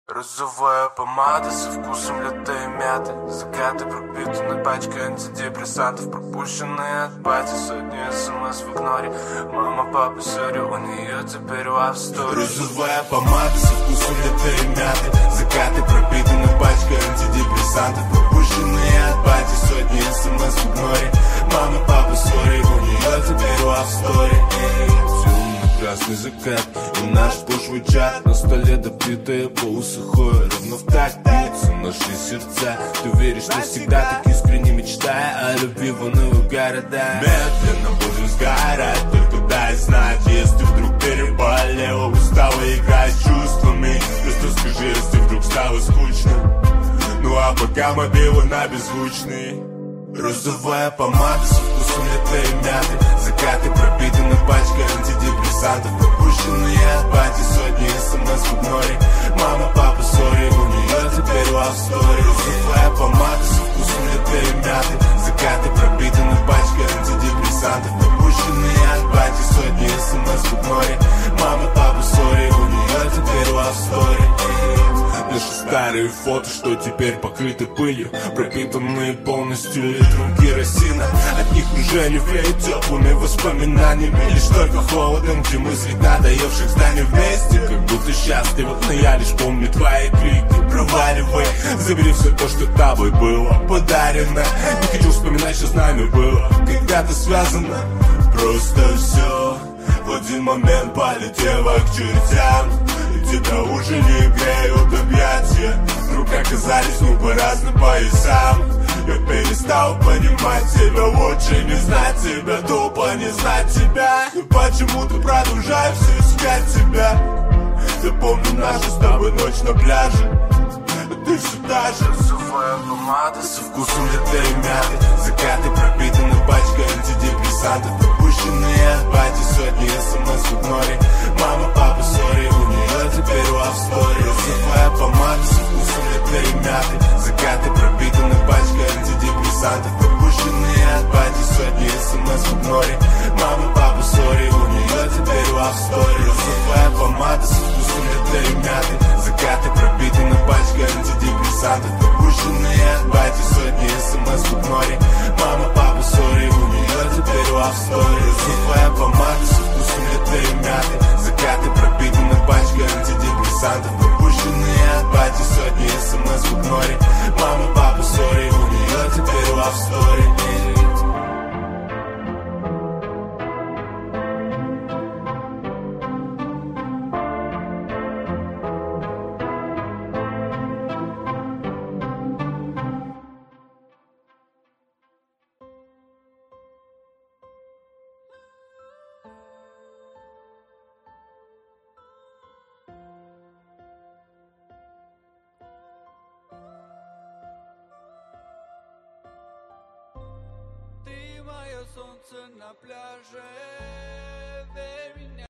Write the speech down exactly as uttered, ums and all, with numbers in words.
Розовая помада со вкусом лета и мяты. Закаты пропитаны пачкой антидепрессантов. Пропущенные от пати сотни смс в игноре. Мама, папа, сори, у нее теперь love story. Розовая помада со вкусом лета и мяты. Закаты пропитаны пачкой антидепрессантов. Пропущенные от пати сотни смс в игноре. Мама, папа, сори, у нее теперь love story. Красный закат и наш пошлый чат. На столе допитые полусухое. Ровно в такт бьются наши сердца. Ты веришь, что всегда так искренне мечтая о любви в унылых городах. Медленно будем сгорать, только дай знать, если вдруг переболела, устала играть с чувствами. Просто скажи, если вдруг стало скучно. Ну а пока мобилы на беззвучный. Розовая помада со вкусом лета и мяты. Закаты пропитаны пачкой антидепрессантов. Пропущенные от пати сотни смс в игноре. Мама, папа, сори, у нее теперь love story. Розовая помада со вкусом лета и мяты. Закаты пропитаны пачкой антидепрессантов. Пропущенные от пати сотни смс в игноре. Мама, папа, сори, у нее теперь love story. Наши старые фото, что теперь покрыты пылью, пропитанные полностью литром керосина. От них уже не веет теплыми воспоминаниями, лишь только холодом, где мысли надоевших зданий вместе. Как будто счастливы, но я лишь помню твои крики. Проваливай, забери все то, что тобой было подарено. Не хочу вспоминать, что с нами было когда-то связано. Просто все в один момент полетело к чертям. Тебя уже не греют объятия. Вдруг оказались мы по разным поясам. Я перестал понимать себя, лучше не знать тебя, тупо не знать тебя. И почему-то продолжаю все искать тебя. Я помню нашу с тобой ночь на пляже. Ты все та же. Розовая помада Со вкусом лета и мяты. Закаты пропитаны пачкой антидепрессантов. Пропущенные от пати сотни смс в игноре. Мама, папа, сори, у нее теперь love story. Розовая помада со вкусом лета и мяты. Закаты пропитаны пачкой антидепрессантов. Пропущенные от пати сотни смс в игноре. Мама, папа, сори, у нее теперь love story. Розовая помада со вкусом лета и мяты. Закаты пропитаны пачкой антидепрессантов. Пропущенные от пати сотни смс в игноре. Мама, папа, сори, у нее теперь love story. Розовая помада со вкусом лета и мяты. Закаты пропитаны пачкой антидепрессантов. Пропущенные от пати сотни смс в игноре. Мама, папа, сори, у нее теперь love story. Ты мое солнце на пляже, верь меня.